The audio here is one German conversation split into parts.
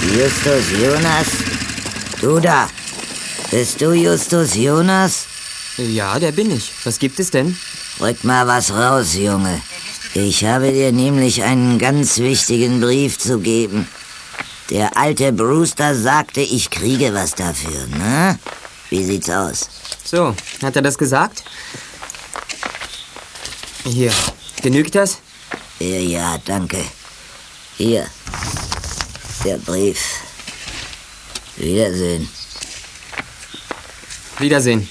Justus Jonas? Du da. Bist du Justus Jonas? Ja, der bin ich. Was gibt es denn? Rück mal was raus, Junge. Ich habe dir nämlich einen ganz wichtigen Brief zu geben. Der alte Brewster sagte, ich kriege was dafür, ne? Wie sieht's aus? So, hat er das gesagt? Hier, genügt das? Ja, danke. Hier, der Brief. Wiedersehen. Wiedersehen.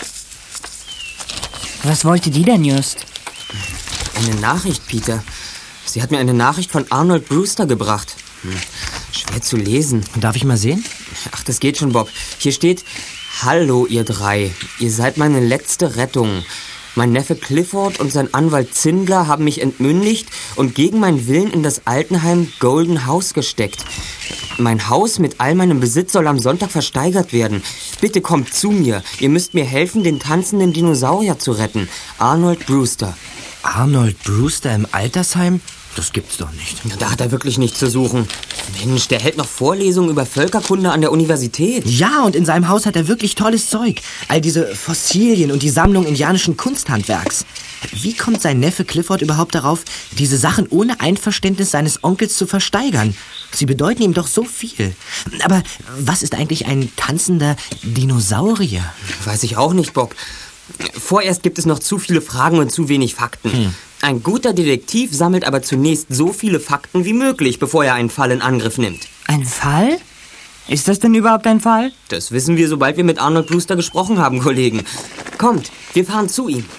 Was wollte die denn just? Eine Nachricht, Peter. Sie hat mir eine Nachricht von Arnold Brewster gebracht. Schwer zu lesen. Darf ich mal sehen? Ach, das geht schon, Bob. Hier steht: Hallo, ihr drei. Ihr seid meine letzte Rettung. Mein Neffe Clifford und sein Anwalt Zindler haben mich entmündigt und gegen meinen Willen in das Altenheim Golden House gesteckt. Mein Haus mit all meinem Besitz soll am Sonntag versteigert werden. Bitte kommt zu mir. Ihr müsst mir helfen, den tanzenden Dinosaurier zu retten. Arnold Brewster. Arnold Brewster im Altersheim? Das gibt's doch nicht. Da hat er wirklich nichts zu suchen. Mensch, der hält noch Vorlesungen über Völkerkunde an der Universität. Ja, und in seinem Haus hat er wirklich tolles Zeug. All diese Fossilien und die Sammlung indianischen Kunsthandwerks. Wie kommt sein Neffe Clifford überhaupt darauf, diese Sachen ohne Einverständnis seines Onkels zu versteigern? Sie bedeuten ihm doch so viel. Aber was ist eigentlich ein tanzender Dinosaurier? Weiß ich auch nicht, Bob. Vorerst gibt es noch zu viele Fragen und zu wenig Fakten. Ein guter Detektiv sammelt aber zunächst so viele Fakten wie möglich, bevor er einen Fall in Angriff nimmt. Ein Fall? Ist das denn überhaupt ein Fall? Das wissen wir, sobald wir mit Arnold Brewster gesprochen haben, Kollegen. Kommt, wir fahren zu ihm.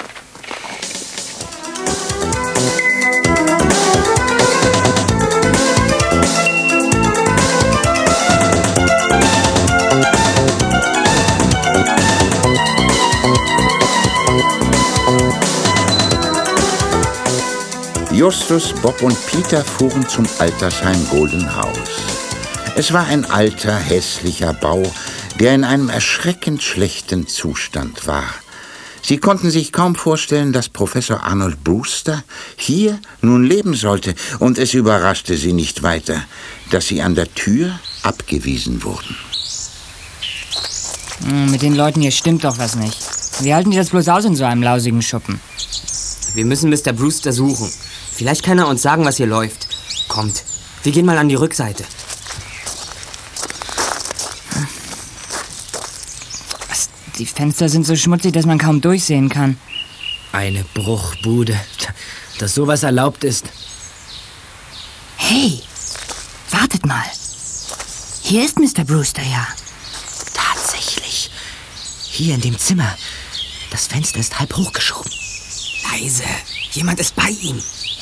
Justus, Bob und Peter fuhren zum Altersheim Golden House. Es war ein alter, hässlicher Bau, der in einem erschreckend schlechten Zustand war. Sie konnten sich kaum vorstellen, dass Professor Arnold Brewster hier nun leben sollte, und es überraschte sie nicht weiter, dass sie an der Tür abgewiesen wurden. Mit den Leuten hier stimmt doch was nicht. Wie halten die das bloß aus in so einem lausigen Schuppen? Wir müssen Mr. Brewster suchen. Vielleicht kann er uns sagen, was hier läuft. Kommt, wir gehen mal an die Rückseite. Die Fenster sind so schmutzig, dass man kaum durchsehen kann. Eine Bruchbude, dass sowas erlaubt ist. Hey, wartet mal. Hier ist Mr. Brewster, ja. Tatsächlich. Hier in dem Zimmer. Das Fenster ist halb hochgeschoben. Leise, jemand ist bei ihm.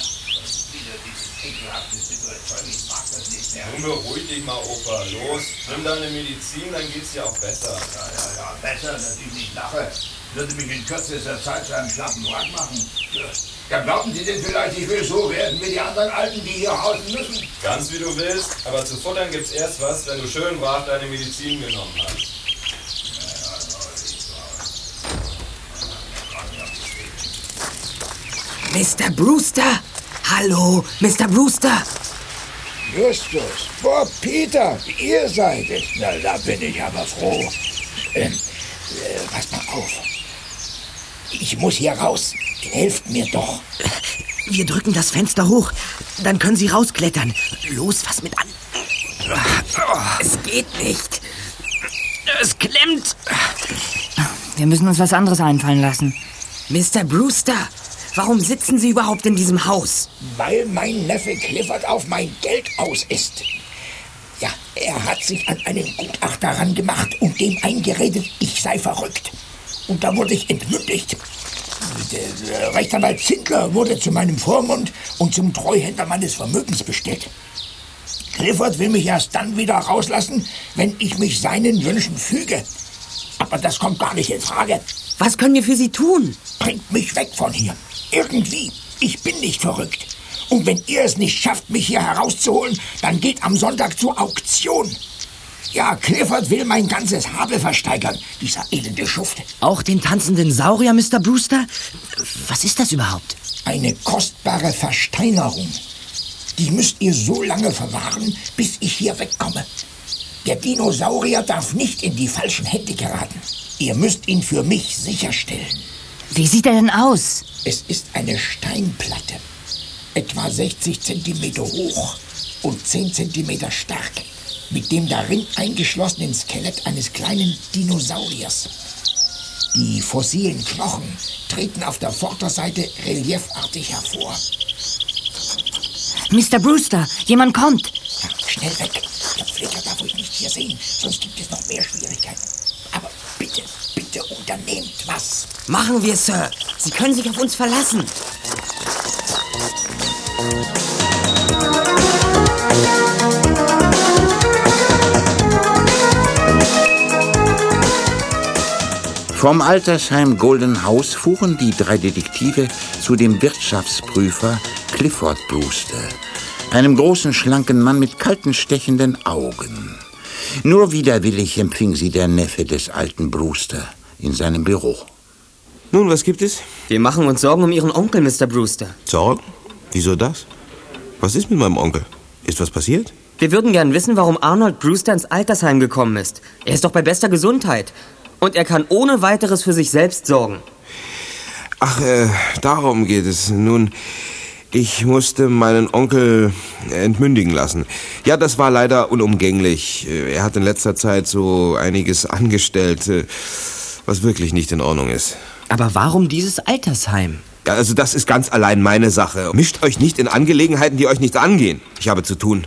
Nun beruhig dich mal, Opa. Los, nimm deine Medizin, dann geht's dir auch besser. Ja, besser, dass ich nicht lache. Würde mich in kürzester Zeit zu einem schlappen Wrack machen. Ja, glauben Sie denn vielleicht, ich will so werden wie die anderen Alten, die hier hausen müssen? Ganz wie du willst, aber zu futtern gibt's erst was, wenn du schön brav deine Medizin genommen hast. Mr. Brewster! Hallo, Mr. Brewster! Justus, Bob, Peter, ihr seid es. Na, da bin ich aber froh. Passt mal auf. Ich muss hier raus. Helft mir doch. Wir drücken das Fenster hoch. Dann können Sie rausklettern. Los, fass mit an. Es geht nicht. Es klemmt. Wir müssen uns was anderes einfallen lassen. Mr. Brewster, warum sitzen Sie überhaupt in diesem Haus? Weil mein Neffe Clifford auf mein Geld aus ist. Ja, er hat sich an einen Gutachter rangemacht und dem eingeredet, ich sei verrückt. Und da wurde ich entmündigt. Der Rechtsanwalt Zindler wurde zu meinem Vormund und zum Treuhänder meines Vermögens bestellt. Clifford will mich erst dann wieder rauslassen, wenn ich mich seinen Wünschen füge. Aber das kommt gar nicht in Frage. Was können wir für Sie tun? Bringt mich weg von hier. Irgendwie. Ich bin nicht verrückt. Und wenn ihr es nicht schafft, mich hier herauszuholen, dann geht am Sonntag zur Auktion. Ja, Clifford will mein ganzes Habe versteigern, dieser elende Schuft. Auch den tanzenden Saurier, Mr. Brewster? Was ist das überhaupt? Eine kostbare Versteinerung. Die müsst ihr so lange verwahren, bis ich hier wegkomme. Der Dinosaurier darf nicht in die falschen Hände geraten. Ihr müsst ihn für mich sicherstellen. Wie sieht er denn aus? Es ist eine Steinplatte, etwa 60 Zentimeter hoch und 10 Zentimeter stark, mit dem darin eingeschlossenen Skelett eines kleinen Dinosauriers. Die fossilen Knochen treten auf der Vorderseite reliefartig hervor. Mr. Brewster, jemand kommt. Ja, schnell weg. Der Pfleger darf euch nicht hier sehen, sonst gibt es noch mehr Schwierigkeiten. Aber bitte, bitte unternehmt was. Machen wir, Sir. Sie können sich auf uns verlassen. Vom Altersheim Golden House fuhren die 3 Detektive zu dem Wirtschaftsprüfer Clifford Brewster, einem großen, schlanken Mann mit kalten, stechenden Augen. Nur widerwillig empfing sie der Neffe des alten Brewster in seinem Büro. Nun, was gibt es? Wir machen uns Sorgen um Ihren Onkel, Mr. Brewster. Sorgen? Wieso das? Was ist mit meinem Onkel? Ist was passiert? Wir würden gern wissen, warum Arnold Brewster ins Altersheim gekommen ist. Er ist doch bei bester Gesundheit. Und er kann ohne weiteres für sich selbst sorgen. Ach, darum geht es. Nun, ich musste meinen Onkel entmündigen lassen. Ja, das war leider unumgänglich. Er hat in letzter Zeit so einiges angestellt, was wirklich nicht in Ordnung ist. Aber warum dieses Altersheim? Ja, also das ist ganz allein meine Sache. Mischt euch nicht in Angelegenheiten, die euch nichts angehen. Ich habe zu tun.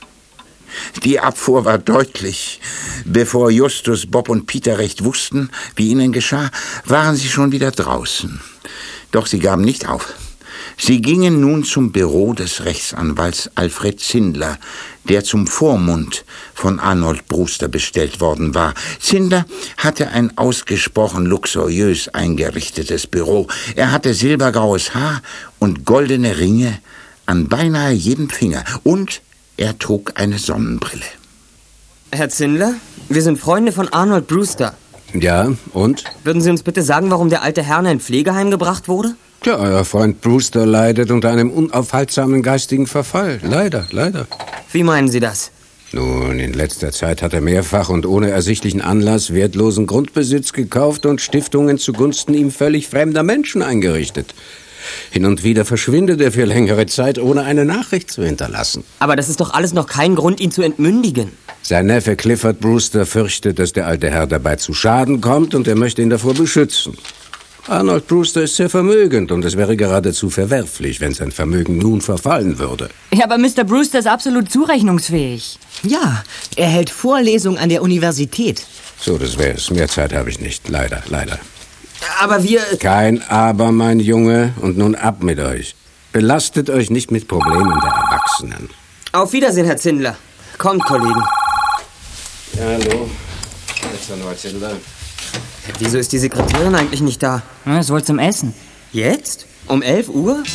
Die Abfuhr war deutlich. Bevor Justus, Bob und Peter recht wussten, wie ihnen geschah, waren sie schon wieder draußen. Doch sie gaben nicht auf. Sie gingen nun zum Büro des Rechtsanwalts Alfred Zindler, der zum Vormund von Arnold Brewster bestellt worden war. Zindler hatte ein ausgesprochen luxuriös eingerichtetes Büro. Er hatte silbergraues Haar und goldene Ringe an beinahe jedem Finger. Und er trug eine Sonnenbrille. Herr Zindler, wir sind Freunde von Arnold Brewster. Ja, und? Würden Sie uns bitte sagen, warum der alte Herr in ein Pflegeheim gebracht wurde? Ja, euer Freund Brewster leidet unter einem unaufhaltsamen geistigen Verfall. Leider, leider. Wie meinen Sie das? Nun, in letzter Zeit hat er mehrfach und ohne ersichtlichen Anlass wertlosen Grundbesitz gekauft und Stiftungen zugunsten ihm völlig fremder Menschen eingerichtet. Hin und wieder verschwindet er für längere Zeit, ohne eine Nachricht zu hinterlassen. Aber das ist doch alles noch kein Grund, ihn zu entmündigen. Sein Neffe Clifford Brewster fürchtet, dass der alte Herr dabei zu Schaden kommt und er möchte ihn davor beschützen. Arnold Brewster ist sehr vermögend und es wäre geradezu verwerflich, wenn sein Vermögen nun verfallen würde. Ja, aber Mr. Brewster ist absolut zurechnungsfähig. Ja, er hält Vorlesungen an der Universität. So, das wäre es. Mehr Zeit habe ich nicht. Leider, leider. Aber wir... Kein Aber, mein Junge. Und nun ab mit euch. Belastet euch nicht mit Problemen der Erwachsenen. Auf Wiedersehen, Herr Zindler. Kommt, Kollegen. Ja, hallo. Rechtsanwalt Zindler. Wieso ist die Sekretärin eigentlich nicht da? Ja, ist wohl zum Essen. Jetzt? Um 11 Uhr?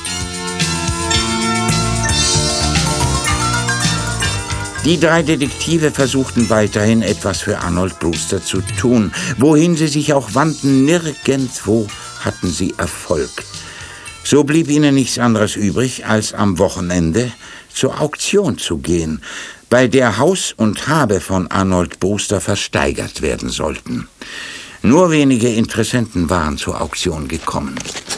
Die 3 Detektive versuchten weiterhin etwas für Arnold Brewster zu tun. Wohin sie sich auch wandten, nirgendwo hatten sie Erfolg. So blieb ihnen nichts anderes übrig, als am Wochenende zur Auktion zu gehen, bei der Haus und Habe von Arnold Brewster versteigert werden sollten. Nur wenige Interessenten waren zur Auktion gekommen.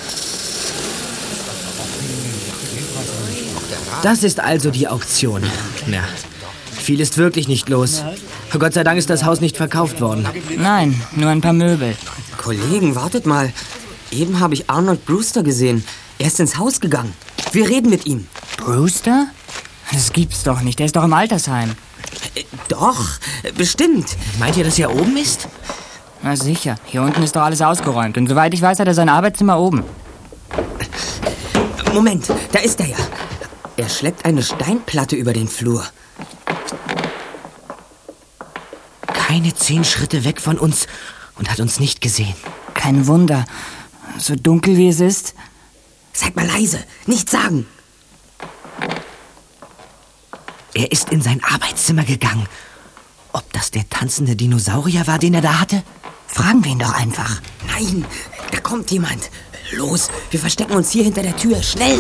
Das ist also die Auktion. Ja, viel ist wirklich nicht los. Gott sei Dank ist das Haus nicht verkauft worden. Nein, nur ein paar Möbel. Kollegen, wartet mal. Eben habe ich Arnold Brewster gesehen. Er ist ins Haus gegangen. Wir reden mit ihm. Brewster? Das gibt's doch nicht. Der ist doch im Altersheim. Doch, bestimmt. Meint ihr, dass er oben ist? Na sicher. Hier unten ist doch alles ausgeräumt. Und soweit ich weiß, hat er sein Arbeitszimmer oben. Moment, da ist er ja. Er schleppt eine Steinplatte über den Flur. Keine 10 Schritte weg von uns und hat uns nicht gesehen. Kein Wunder. So dunkel wie es ist. Seid mal leise, nichts sagen. Er ist in sein Arbeitszimmer gegangen. Ob das der tanzende Dinosaurier war, den er da hatte? Fragen wir ihn doch einfach. Nein, da kommt jemand. Los, wir verstecken uns hier hinter der Tür. Schnell!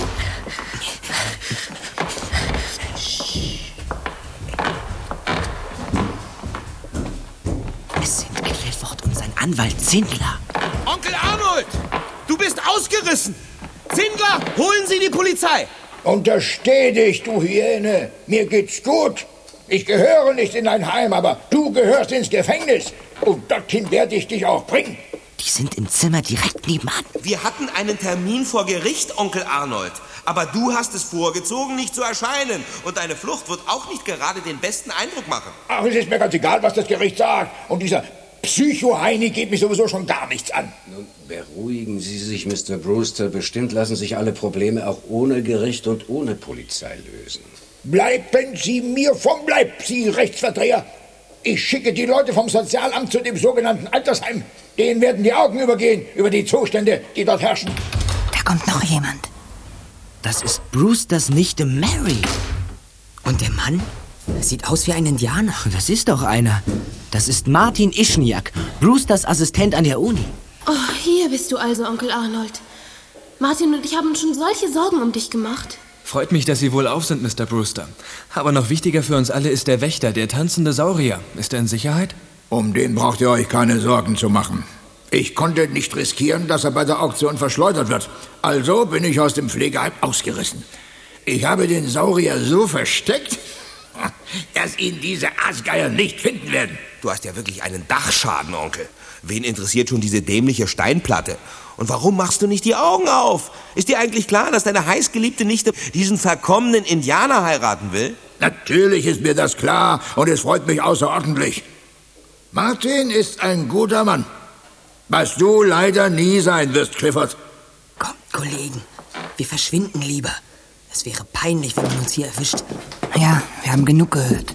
Anwalt Zindler. Onkel Arnold, du bist ausgerissen. Zindler, holen Sie die Polizei. Untersteh dich, du Hyäne. Mir geht's gut. Ich gehöre nicht in ein Heim, aber du gehörst ins Gefängnis. Und dorthin werde ich dich auch bringen. Die sind im Zimmer direkt nebenan. Wir hatten einen Termin vor Gericht, Onkel Arnold. Aber du hast es vorgezogen, nicht zu erscheinen. Und deine Flucht wird auch nicht gerade den besten Eindruck machen. Ach, es ist mir ganz egal, was das Gericht sagt. Und dieser Psycho-Heini geht mich sowieso schon gar nichts an. Nun, beruhigen Sie sich, Mr. Brewster. Bestimmt lassen sich alle Probleme auch ohne Gericht und ohne Polizei lösen. Bleiben Sie mir vom Leib, Sie Rechtsverdreher. Ich schicke die Leute vom Sozialamt zu dem sogenannten Altersheim. Denen werden die Augen übergehen über die Zustände, die dort herrschen. Da kommt noch jemand. Das ist Brewsters Nichte Mary. Und der Mann? Sieht aus wie ein Indianer. Das ist doch einer. Das ist Martin Ischniak, Brewsters Assistent an der Uni. Oh, hier bist du also, Onkel Arnold. Martin und ich haben uns schon solche Sorgen um dich gemacht. Freut mich, dass Sie wohlauf sind, Mr. Brewster. Aber noch wichtiger für uns alle ist der Wächter, der tanzende Saurier. Ist er in Sicherheit? Um den braucht ihr euch keine Sorgen zu machen. Ich konnte nicht riskieren, dass er bei der Auktion verschleudert wird. Also bin ich aus dem Pflegeheim ausgerissen. Ich habe den Saurier so versteckt, dass ihn diese Aasgeier nicht finden werden. Du hast ja wirklich einen Dachschaden, Onkel. Wen interessiert schon diese dämliche Steinplatte? Und warum machst du nicht die Augen auf? Ist dir eigentlich klar, dass deine heißgeliebte Nichte diesen verkommenen Indianer heiraten will? Natürlich ist mir das klar und es freut mich außerordentlich. Martin ist ein guter Mann. Was du leider nie sein wirst, Clifford. Kommt, Kollegen, wir verschwinden lieber. Es wäre peinlich, wenn man uns hier erwischt. Ja, wir haben genug gehört.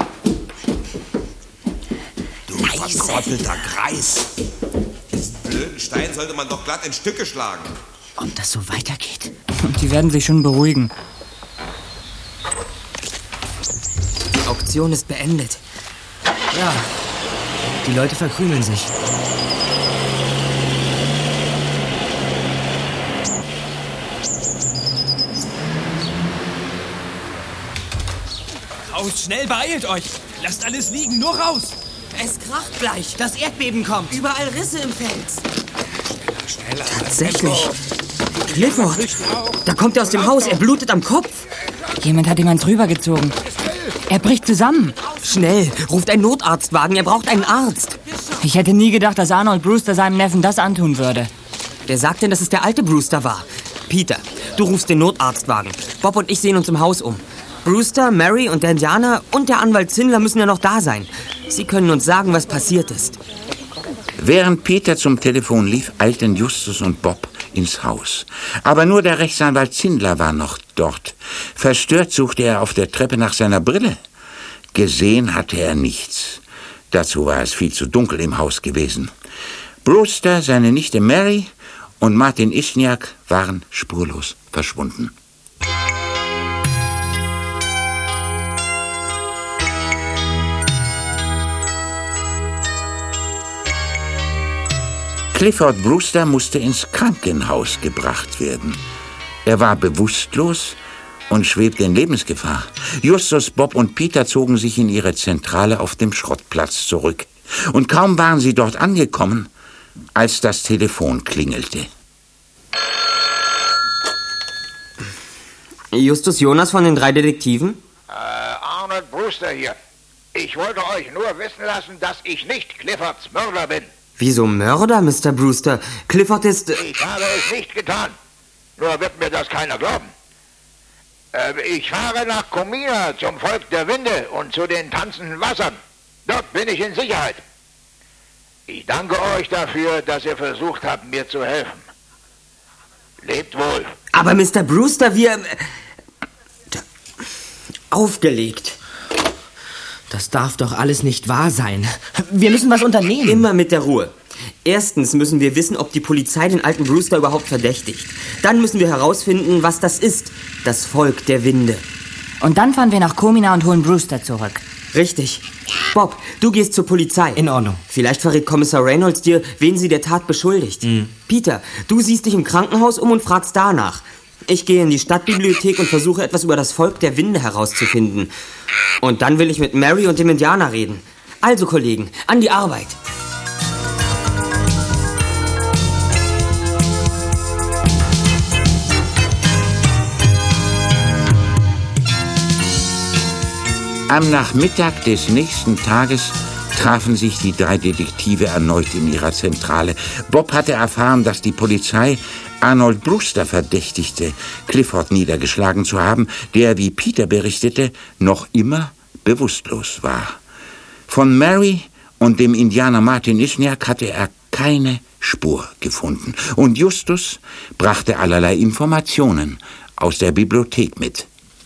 Du verkrottelter Greis. Diesen blöden Stein sollte man doch glatt in Stücke schlagen. Ob das so weitergeht? Und die werden sich schon beruhigen. Die Auktion ist beendet. Ja, die Leute verkrümeln sich. Raus, schnell, beeilt euch! Lasst alles liegen, nur raus! Es kracht gleich. Das Erdbeben kommt. Überall Risse im Fels. Schneller. Tatsächlich. Clifford, da kommt er aus dem Haus. Er blutet am Kopf. Jemand hat jemand drüber gezogen. Er bricht zusammen. Schnell, ruft einen Notarztwagen. Er braucht einen Arzt. Ich hätte nie gedacht, dass Arnold Brewster seinem Neffen das antun würde. Wer sagt denn, dass es der alte Brewster war? Peter, du rufst den Notarztwagen. Bob und ich sehen uns im Haus um. Brewster, Mary und der Indianer und der Anwalt Zindler müssen ja noch da sein. Sie können uns sagen, was passiert ist. Während Peter zum Telefon lief, eilten Justus und Bob ins Haus. Aber nur der Rechtsanwalt Zindler war noch dort. Verstört suchte er auf der Treppe nach seiner Brille. Gesehen hatte er nichts. Dazu war es viel zu dunkel im Haus gewesen. Brewster, seine Nichte Mary und Martin Ischniak waren spurlos verschwunden. Clifford Brewster musste ins Krankenhaus gebracht werden. Er war bewusstlos und schwebte in Lebensgefahr. Justus, Bob und Peter zogen sich in ihre Zentrale auf dem Schrottplatz zurück. Und kaum waren sie dort angekommen, als das Telefon klingelte. Justus Jonas von den 3 Detektiven? Arnold Brewster hier. Ich wollte euch nur wissen lassen, dass ich nicht Cliffords Mörder bin. Wieso Mörder, Mr. Brewster? Clifford ist... Ich habe es nicht getan. Nur wird mir das keiner glauben. Ich fahre nach Comina zum Volk der Winde und zu den tanzenden Wassern. Dort bin ich in Sicherheit. Ich danke euch dafür, dass ihr versucht habt, mir zu helfen. Lebt wohl. Aber Mr. Brewster, wir... Aufgelegt. Das darf doch alles nicht wahr sein. Wir müssen was unternehmen. Immer mit der Ruhe. Erstens müssen wir wissen, ob die Polizei den alten Brewster überhaupt verdächtigt. Dann müssen wir herausfinden, was das ist. Das Volk der Winde. Und dann fahren wir nach Comina und holen Brewster zurück. Richtig. Bob, du gehst zur Polizei. In Ordnung. Vielleicht verrät Kommissar Reynolds dir, wen sie der Tat beschuldigt. Peter, du siehst dich im Krankenhaus um und fragst danach. Ich gehe in die Stadtbibliothek und versuche etwas über das Volk der Winde herauszufinden. Und dann will ich mit Mary und dem Indianer reden. Also, Kollegen, an die Arbeit. Am Nachmittag des nächsten Tages trafen sich die 3 Detektive erneut in ihrer Zentrale. Bob hatte erfahren, dass die Polizei Arnold Brewster verdächtigte, Clifford niedergeschlagen zu haben, der, wie Peter berichtete, noch immer bewusstlos war. Von Mary und dem Indianer Martin Isniak hatte er keine Spur gefunden. Und Justus brachte allerlei Informationen aus der Bibliothek mit.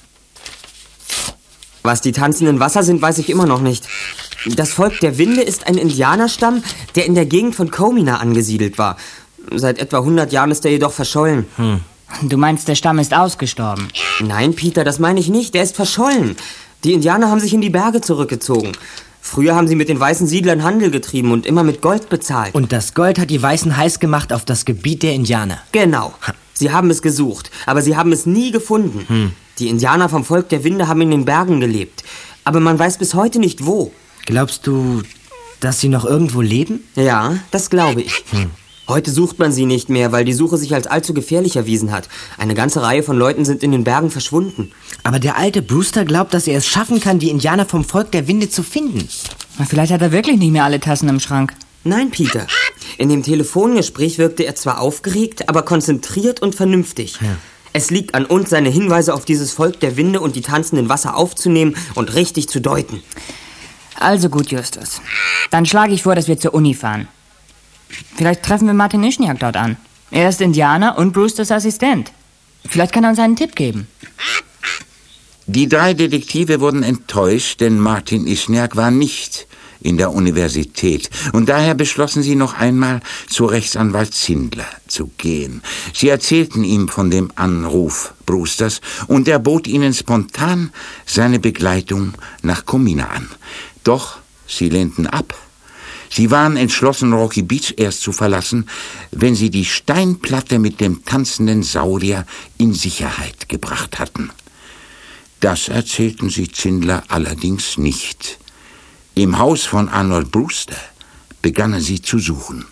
Was die tanzenden Wasser sind, weiß ich immer noch nicht. Das Volk der Winde ist ein Indianerstamm, der in der Gegend von Comina angesiedelt war. Seit etwa 100 Jahren ist er jedoch verschollen. Du meinst, der Stamm ist ausgestorben? Nein, Peter, das meine ich nicht. Der ist verschollen. Die Indianer haben sich in die Berge zurückgezogen. Früher haben sie mit den weißen Siedlern Handel getrieben und immer mit Gold bezahlt. Und das Gold hat die Weißen heiß gemacht auf das Gebiet der Indianer. Genau. Sie haben es gesucht, aber sie haben es nie gefunden. Die Indianer vom Volk der Winde haben in den Bergen gelebt. Aber man weiß bis heute nicht wo. Glaubst du, dass sie noch irgendwo leben? Ja, das glaube ich. Heute sucht man sie nicht mehr, weil die Suche sich als allzu gefährlich erwiesen hat. Eine ganze Reihe von Leuten sind in den Bergen verschwunden. Aber der alte Brewster glaubt, dass er es schaffen kann, die Indianer vom Volk der Winde zu finden. Vielleicht hat er wirklich nicht mehr alle Tassen im Schrank. Nein, Peter. In dem Telefongespräch wirkte er zwar aufgeregt, aber konzentriert und vernünftig. Ja. Es liegt an uns, seine Hinweise auf dieses Volk der Winde und die tanzenden Wasser aufzunehmen und richtig zu deuten. Also gut, Justus. Dann schlage ich vor, dass wir zur Uni fahren. Vielleicht treffen wir Martin Isniak dort an. Er ist Indianer und Brewsters Assistent. Vielleicht kann er uns einen Tipp geben. Die 3 Detektive wurden enttäuscht, denn Martin Isniak war nicht in der Universität. Und daher beschlossen sie noch einmal, zu Rechtsanwalt Zindler zu gehen. Sie erzählten ihm von dem Anruf Brewsters und er bot ihnen spontan seine Begleitung nach Comina an. Doch sie lehnten ab. Sie waren entschlossen, Rocky Beach erst zu verlassen, wenn sie die Steinplatte mit dem tanzenden Saurier in Sicherheit gebracht hatten. Das erzählten sie Zindler allerdings nicht. Im Haus von Arnold Brewster begannen sie zu suchen.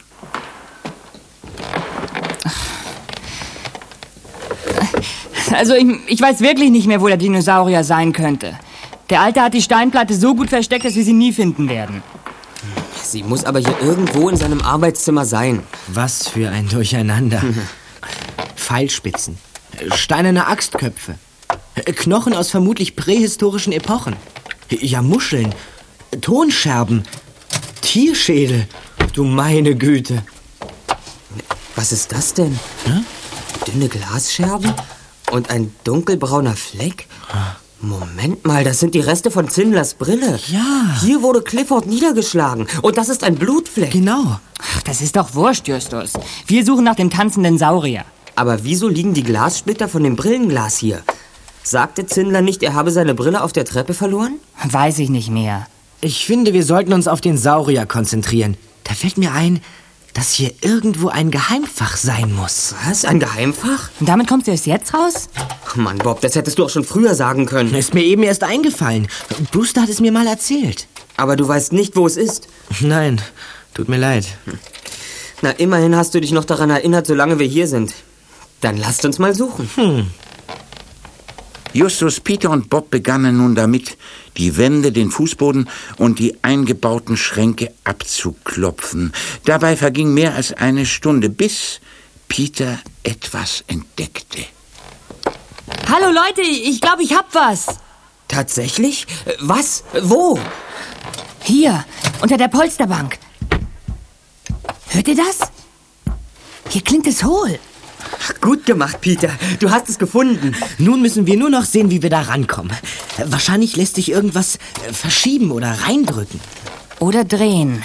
Also ich weiß wirklich nicht mehr, wo der Dinosaurier sein könnte. Der Alte hat die Steinplatte so gut versteckt, dass wir sie nie finden werden. Sie muss aber hier irgendwo in seinem Arbeitszimmer sein. Was für ein Durcheinander. Pfeilspitzen, steinerne Axtköpfe, Knochen aus vermutlich prähistorischen Epochen. Ja, Muscheln, Tonscherben, Tierschädel. Du meine Güte. Was ist das denn? Dünne Glasscherben und ein dunkelbrauner Fleck? Moment mal, das sind die Reste von Zindlers Brille. Ja. Hier wurde Clifford niedergeschlagen und das ist ein Blutfleck. Genau. Ach, das ist doch wurscht, Justus. Wir suchen nach dem tanzenden Saurier. Aber wieso liegen die Glassplitter von dem Brillenglas hier? Sagte Zindler nicht, er habe seine Brille auf der Treppe verloren? Weiß ich nicht mehr. Ich finde, wir sollten uns auf den Saurier konzentrieren. Da fällt mir ein, dass hier irgendwo ein Geheimfach sein muss. Was? Ein Geheimfach? Und damit kommst du erst jetzt raus? Mann, Bob, das hättest du auch schon früher sagen können. Ist mir eben erst eingefallen. Brewster hat es mir mal erzählt. Aber du weißt nicht, wo es ist? Nein, tut mir leid. Na, immerhin hast du dich noch daran erinnert, solange wir hier sind. Dann lasst uns mal suchen. Justus, Peter und Bob begannen nun damit, die Wände, den Fußboden und die eingebauten Schränke abzuklopfen. Dabei verging mehr als eine Stunde, bis Peter etwas entdeckte. Hallo Leute, ich glaube, ich hab was. Tatsächlich? Was? Wo? Hier, unter der Polsterbank. Hört ihr das? Hier klingt es hohl. Gut gemacht, Peter. Du hast es gefunden. Nun müssen wir nur noch sehen, wie wir da rankommen. Wahrscheinlich lässt sich irgendwas verschieben oder reindrücken. Oder drehen.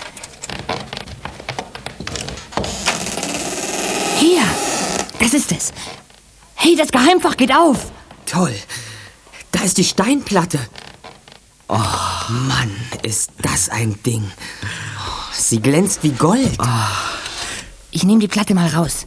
Hier, das ist es. Hey, das Geheimfach geht auf. Toll. Da ist die Steinplatte. Oh, Mann, ist das ein Ding. Sie glänzt wie Gold. Ich nehme die Platte mal raus.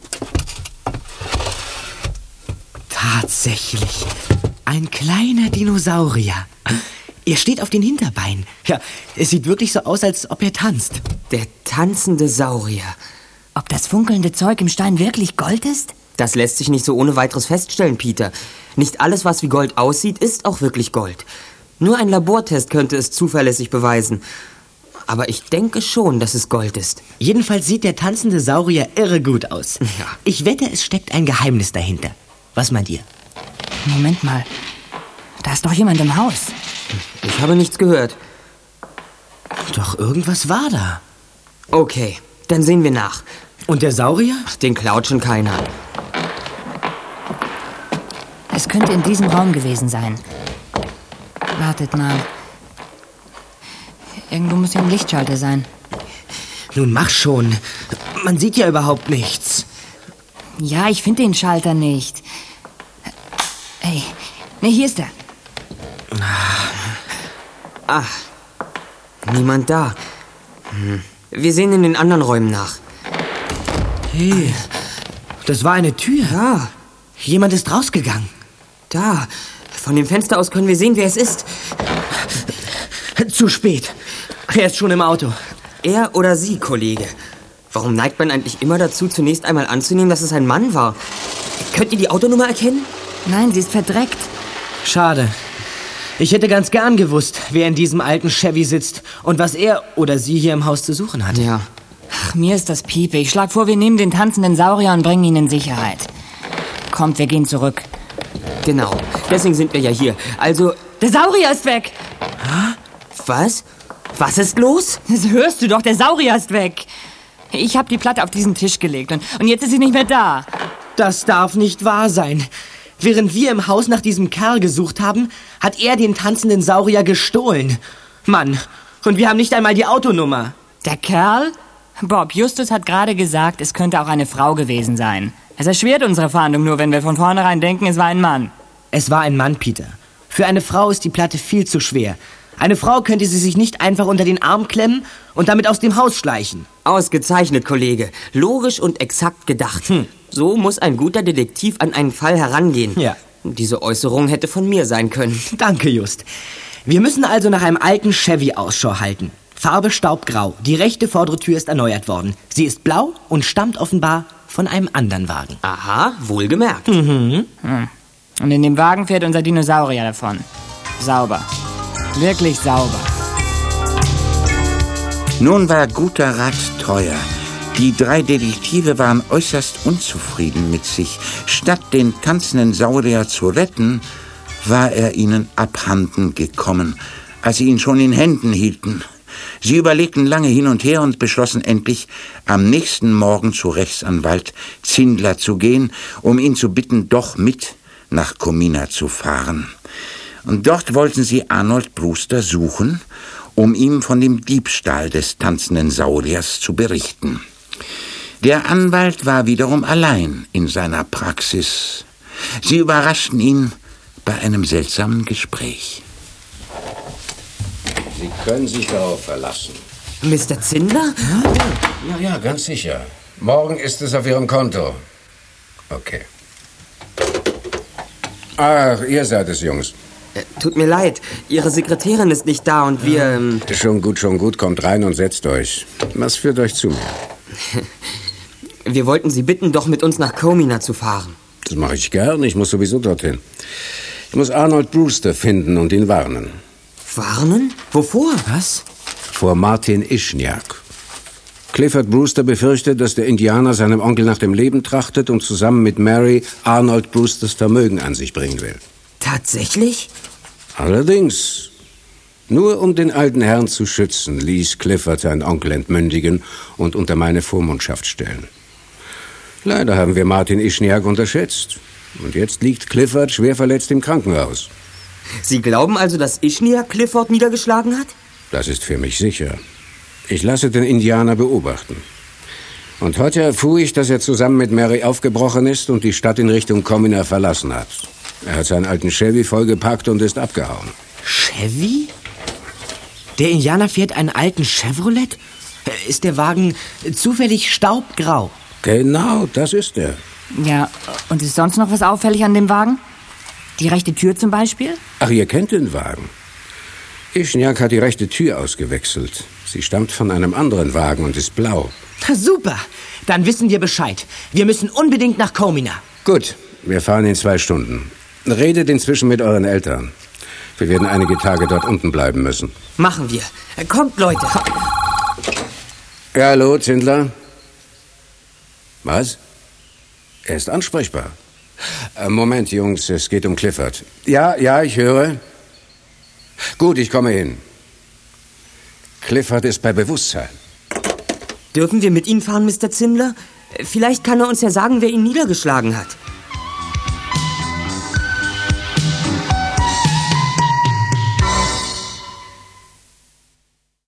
Tatsächlich. Ein kleiner Dinosaurier. Er steht auf den Hinterbeinen. Ja, es sieht wirklich so aus, als ob er tanzt. Der tanzende Saurier. Ob das funkelnde Zeug im Stein wirklich Gold ist? Das lässt sich nicht so ohne weiteres feststellen, Peter. Nicht alles, was wie Gold aussieht, ist auch wirklich Gold. Nur ein Labortest könnte es zuverlässig beweisen. Aber ich denke schon, dass es Gold ist. Jedenfalls sieht der tanzende Saurier irre gut aus. Ja. Ich wette, es steckt ein Geheimnis dahinter. Was meint ihr? Moment mal. Da ist doch jemand im Haus. Ich habe nichts gehört. Doch irgendwas war da. Okay, dann sehen wir nach. Und der Saurier? Den klaut schon keiner. Es könnte in diesem Raum gewesen sein. Wartet mal. Irgendwo muss ja ein Lichtschalter sein. Nun mach schon. Man sieht ja überhaupt nichts. Ja, ich finde den Schalter nicht. Hey, ne, hier ist er. Ah, niemand da. Wir sehen in den anderen Räumen nach. Hey, das war eine Tür. Ja. Jemand ist rausgegangen. Da, von dem Fenster aus können wir sehen, wer es ist. Zu spät. Er ist schon im Auto. Er oder sie, Kollege? Warum neigt man eigentlich immer dazu, zunächst einmal anzunehmen, dass es ein Mann war? Könnt ihr die Autonummer erkennen? Nein, sie ist verdreckt. Schade. Ich hätte ganz gern gewusst, wer in diesem alten Chevy sitzt und was er oder sie hier im Haus zu suchen hat. Ja. Ach, mir ist das Piepe. Ich schlage vor, wir nehmen den tanzenden Saurier und bringen ihn in Sicherheit. Kommt, wir gehen zurück. Genau, deswegen sind wir ja hier. Also... Der Saurier ist weg! Was? Was ist los? Das hörst du doch, der Saurier ist weg. Ich habe die Platte auf diesen Tisch gelegt und jetzt ist sie nicht mehr da. Das darf nicht wahr sein. Während wir im Haus nach diesem Kerl gesucht haben, hat er den tanzenden Saurier gestohlen. Mann, und wir haben nicht einmal die Autonummer. Der Kerl? Bob, Justus hat gerade gesagt, es könnte auch eine Frau gewesen sein. Es erschwert unsere Fahndung nur, wenn wir von vornherein denken, es war ein Mann. Es war ein Mann, Peter. Für eine Frau ist die Platte viel zu schwer. Eine Frau könnte sie sich nicht einfach unter den Arm klemmen und damit aus dem Haus schleichen. Ausgezeichnet, Kollege. Logisch und exakt gedacht. So muss ein guter Detektiv an einen Fall herangehen. Ja. Diese Äußerung hätte von mir sein können. Danke, Just. Wir müssen also nach einem alten Chevy Ausschau halten. Farbe staubgrau. Die rechte vordere Tür ist erneuert worden. Sie ist blau und stammt offenbar von einem anderen Wagen. Aha, wohlgemerkt. Und in dem Wagen fährt unser Dinosaurier davon. Sauber. Wirklich sauber. Nun war guter Rat teuer. Die 3 Detektive waren äußerst unzufrieden mit sich. Statt den tanzenden Saurier zu retten, war er ihnen abhanden gekommen, als sie ihn schon in Händen hielten. Sie überlegten lange hin und her und beschlossen endlich, am nächsten Morgen zu Rechtsanwalt Zindler zu gehen, um ihn zu bitten, doch mit nach Comina zu fahren. Und dort wollten sie Arnold Brewster suchen, um ihm von dem Diebstahl des tanzenden Sauriers zu berichten. Der Anwalt war wiederum allein in seiner Praxis. Sie überraschten ihn bei einem seltsamen Gespräch. Sie können sich darauf verlassen. Mr. Zindler? Ja, ganz sicher. Morgen ist es auf Ihrem Konto. Okay. Ach, ihr seid es, Jungs. Tut mir leid, Ihre Sekretärin ist nicht da und wir... Schon gut. Kommt rein und setzt euch. Was führt euch zu mir? Wir wollten Sie bitten, doch mit uns nach Comina zu fahren. Das mache ich gern. Ich muss sowieso dorthin. Ich muss Arnold Brewster finden und ihn warnen. Warnen? Wovor? Was? Vor Martin Ischniak. Clifford Brewster befürchtet, dass der Indianer seinem Onkel nach dem Leben trachtet und zusammen mit Mary Arnold Brewsters Vermögen an sich bringen will. Tatsächlich? Allerdings. Nur um den alten Herrn zu schützen, ließ Clifford seinen Onkel entmündigen und unter meine Vormundschaft stellen. Leider haben wir Martin Ischniak unterschätzt. Und jetzt liegt Clifford schwer verletzt im Krankenhaus. Sie glauben also, dass Ischniak Clifford niedergeschlagen hat? Das ist für mich sicher. Ich lasse den Indianer beobachten. Und heute erfuhr ich, dass er zusammen mit Mary aufgebrochen ist und die Stadt in Richtung Comina verlassen hat. Er hat seinen alten Chevy vollgepackt und ist abgehauen. Chevy? Der Indianer fährt einen alten Chevrolet? Ist der Wagen zufällig staubgrau? Genau, das ist er. Ja, und ist sonst noch was auffällig an dem Wagen? Die rechte Tür zum Beispiel? Ach, ihr kennt den Wagen. Ischniak hat die rechte Tür ausgewechselt. Sie stammt von einem anderen Wagen und ist blau. Super, dann wissen wir Bescheid. Wir müssen unbedingt nach Comina. Gut, wir fahren in 2 Stunden. Redet inzwischen mit euren Eltern. Wir werden einige Tage dort unten bleiben müssen. Machen wir. Kommt, Leute. Ja, hallo, Zindler. Was? Er ist ansprechbar. Moment, Jungs, es geht um Clifford. Ja, ich höre. Gut, ich komme hin. Clifford ist bei Bewusstsein. Dürfen wir mit Ihnen fahren, Mr. Zindler? Vielleicht kann er uns ja sagen, wer ihn niedergeschlagen hat.